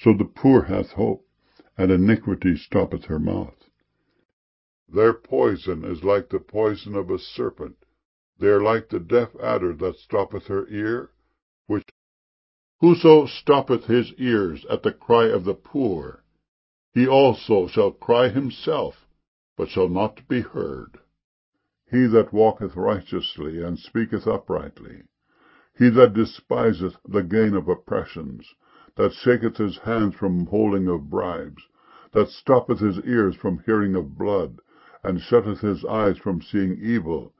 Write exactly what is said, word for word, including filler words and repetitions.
So the poor hath hope, and iniquity stoppeth her mouth. Their poison is like the poison of a serpent. They are like the deaf adder that stoppeth her ear, which whoso stoppeth his ears at the cry of the poor, he also shall cry himself, but shall not be heard. He that walketh righteously, and speaketh uprightly, he that despiseth the gain of oppressions, that shaketh his hands from holding of bribes, that stoppeth his ears from hearing of blood, and shutteth his eyes from seeing evil,